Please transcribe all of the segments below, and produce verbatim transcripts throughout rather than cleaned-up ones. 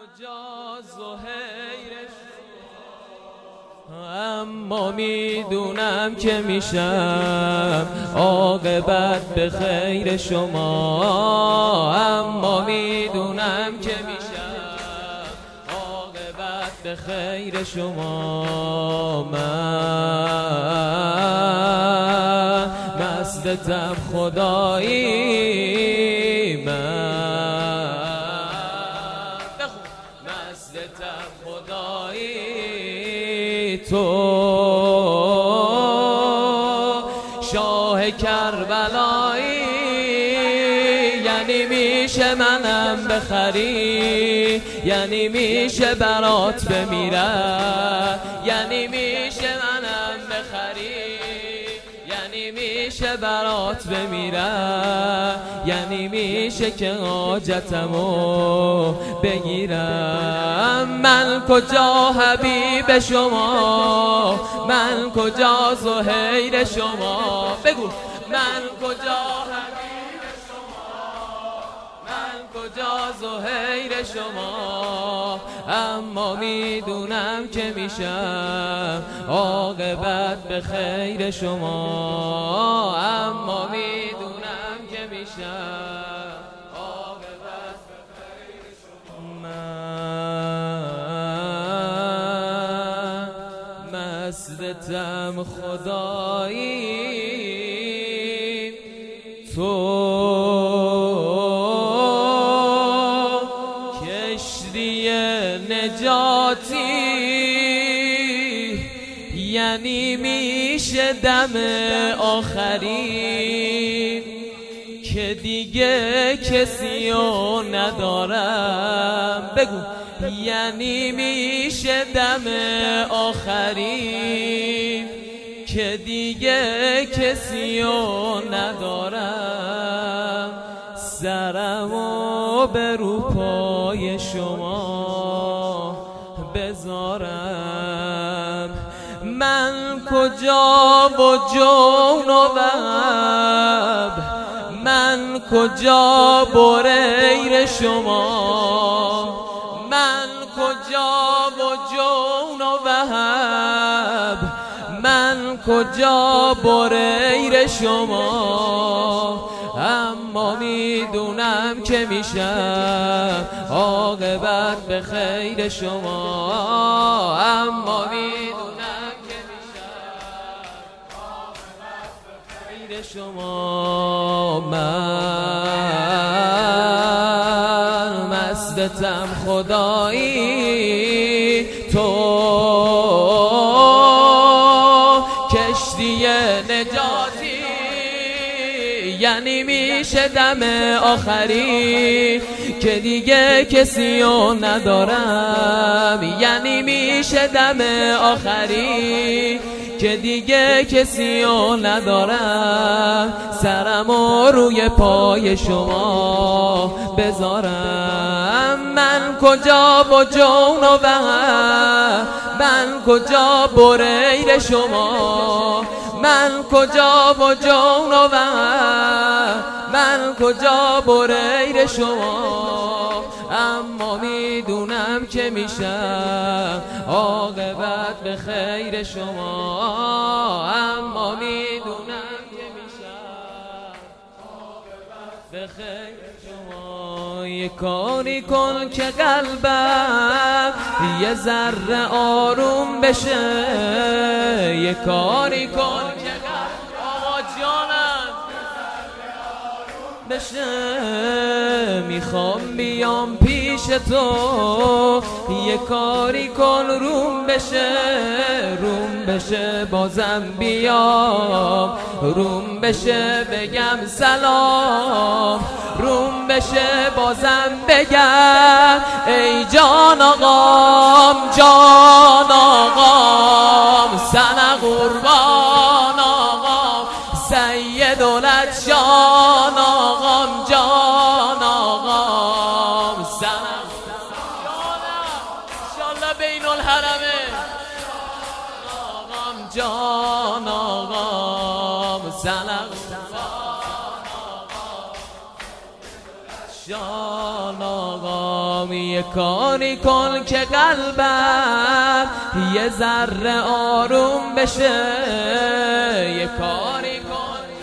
کجا زهیرش، اما میدونم که میشم عاقبت به خیر شما، اما میدونم که میشم عاقبت به خیر شما. من مستم خدایی، من مستم خدایی، تو شاه کربلایی، یعنی میشه منم بخری، یعنی میشه برات بمیرم، یعنی میشه منم بخری، یعنی میشه برات بمیرم، یعنی میشه که حاجتمو بگیرم. من کجا حبیب شما، من کجا زهیر شما، بگو من کجا حبیب شما، من کجا زهیر شما، اما میدونم که میشم عاقبت به خیر شما، اما میدونم که میشم عاقبت به خیر شما. من مستم خدایی، تو کشتی نجاتی، یعنی میشه دم آخری که دیگه کسی رو ندارم، بگو یعنی میشه دم آخری که دیگه کسی رو ندارم. سرمو به رو پای شما بذارم. من کجا و جون و وهب، من کجا بریر شما، من کجا و جون و وهب، من کجا بریر شما، اما میدونم که میشم عاقبت به خیر شما، اما میدونم که میشم عاقبت به خیر شما. من مستم خدایی، تو کشتی نجاتی، یعنی میشه دم آخری که دیگه کسی رو ندارم، یعنی میشه دم آخری که دیگه کسی رو ندارم. سرمو روی پای شما بذارم. من کجا و جون و وهب، من کجا بریر شما، من کجا و جون و وهب، من کجا بریر شما، اما میدونم که میشم عاقبت به خیر شما، اما میدونم که میشم عاقبت به خیر شما. یه کاری کن که قلبم یه ذره آروم بشه، یه کاری کن که قلبم آقا جانم بشه، میخوام بیام پیش تو، یه کاری کن روم بشه، روم بشه بازم بیام، روم بشه بگم سلام، روم بشه بازم بگم ای جان آقام، جان آقام، سن قربان آقام، سید ولد شان آقام، جان آقام، سن انشالله بین الحرمه آقام، جان آقام، سن جان آقا یه کاری کن که قلبم یه ذره آروم بشه، یه کاری کن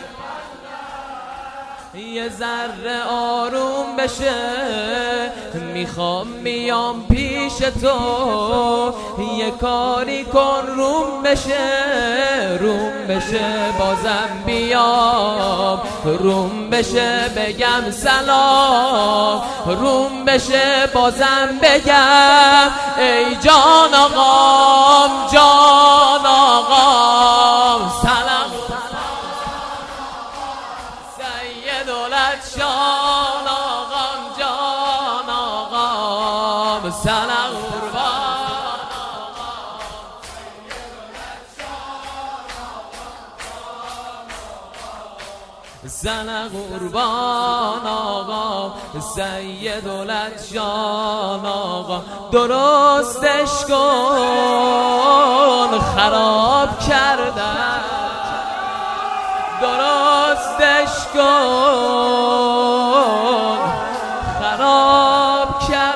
یه ذره آروم بشه. میخوام میام پیش تو، یه کاری کن روم بشه، روم بشه بازم بیام، روم بشه بگم سلام، روم بشه بازم بگم ای جان آقام، جان آقام سلام دولت شان آقام، جان آقام سلام قربان سلام قربان آقا، سید دولت جان آقا. درستش کن خراب کردن، درستش کن خراب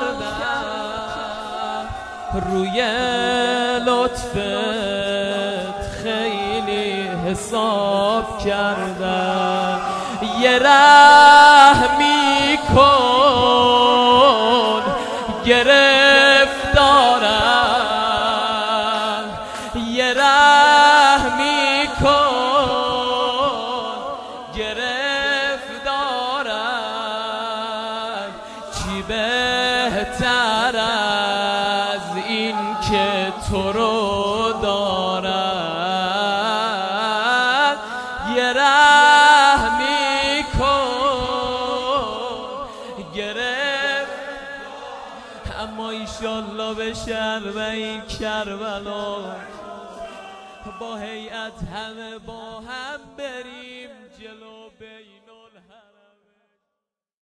کردم، روی لطفت خیلی حساب کردم. یه رحمی کن گرفتارم، یه رحمی کن گرفتارم. چی بهتر از این که تو رو دارم، یه رحمی کن گرفت. اما ایشالله به شرم این کربلا با هیئت همه با هم بریم.